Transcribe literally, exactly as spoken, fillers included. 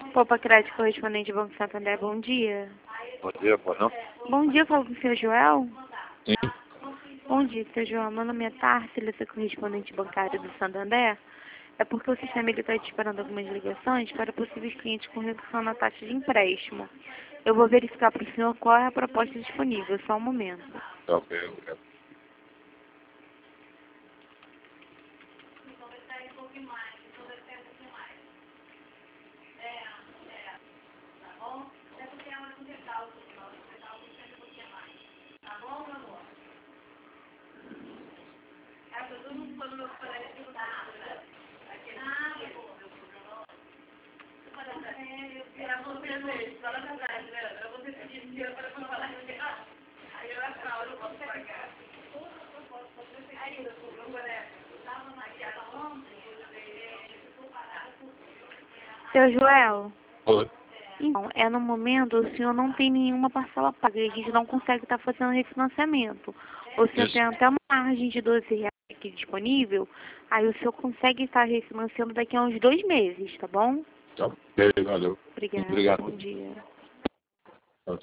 Poupa Crédito Correspondente Banco Santander, bom dia. Bom dia, boa não? Bom dia, eu falo com o senhor Joel. Sim. Bom dia, senhor Joel. Meu nome é Tárcia, sou correspondente bancário do Santander. É porque o sistema está esperando algumas ligações para possíveis clientes com redução na taxa de empréstimo. Eu vou verificar para o senhor qual é a proposta disponível, só um momento. Tá ok, obrigado. Seu Joel, Oi. então, é no momento o senhor não tem nenhuma parcela paga e a gente não consegue estar fazendo refinanciamento. O senhor Isso. tem até uma margem de doze reais aqui disponível, aí o senhor consegue estar refinanciando daqui a uns dois meses, tá bom? Tá ok, valeu. Obrigada, Obrigado. bom dia.